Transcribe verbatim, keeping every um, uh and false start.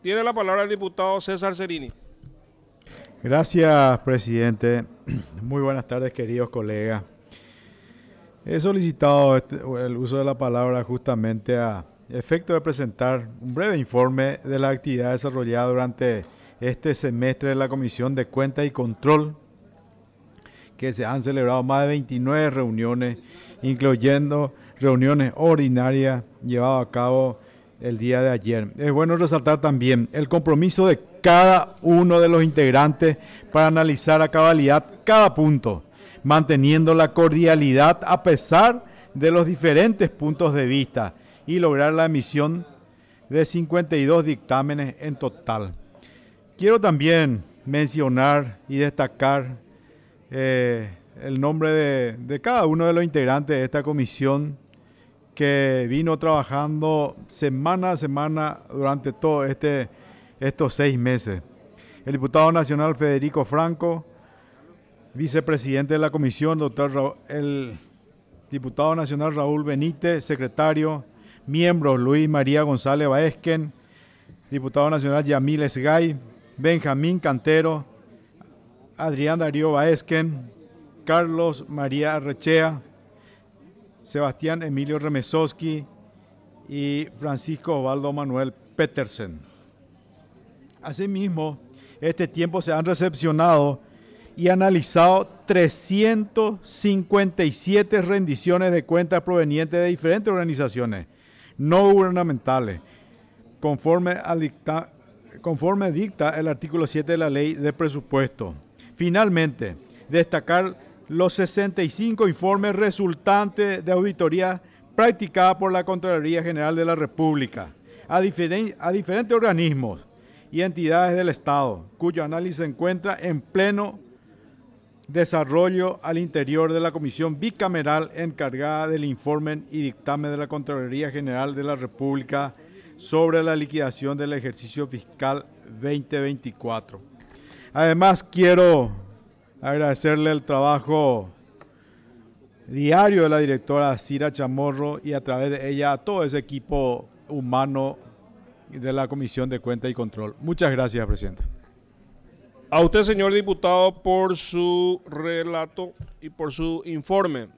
Tiene la palabra el diputado César Cerini. Gracias, presidente. Muy buenas tardes, queridos colegas. He solicitado este- el uso de la palabra justamente a efecto de presentar un breve informe de la actividad desarrollada durante este semestre de la Comisión de Cuenta y Control, que se han celebrado más de veintinueve reuniones, incluyendo reuniones ordinarias llevadas a cabo el día de ayer. Es bueno resaltar también el compromiso de cada uno de los integrantes para analizar a cabalidad cada punto, manteniendo la cordialidad a pesar de los diferentes puntos de vista y lograr la emisión de cincuenta y dos dictámenes en total. Quiero también mencionar y destacar eh, el nombre de, de cada uno de los integrantes de esta comisión que vino trabajando semana a semana durante todos este, estos seis meses. El diputado nacional Federico Franco, vicepresidente de la comisión, doctor Ra- el diputado nacional Raúl Benítez, secretario, miembros Luis María González Baezquen, diputado nacional Yamil Esgay, Benjamín Cantero, Adrián Darío Baezquen, Carlos María Arrechea, Sebastián Emilio Remesoski y Francisco Osvaldo Manuel Petersen. Asimismo, este tiempo se han recepcionado y analizado trescientas cincuenta y siete rendiciones de cuentas provenientes de diferentes organizaciones no gubernamentales, conforme, al dicta, conforme dicta el artículo siete de la Ley de Presupuesto. Finalmente, destacar los sesenta y cinco informes resultantes de auditoría practicada por la Contraloría General de la República a, diferen, a diferentes organismos y entidades del Estado, cuyo análisis se encuentra en pleno desarrollo al interior de la Comisión Bicameral encargada del informe y dictamen de la Contraloría General de la República sobre la liquidación del ejercicio fiscal veinte veinticuatro. Además, quiero agradecerle el trabajo diario de la directora Cira Chamorro y a través de ella a todo ese equipo humano de la Comisión de Cuenta y Control. Muchas gracias, presidente. A usted, señor diputado, por su relato y por su informe.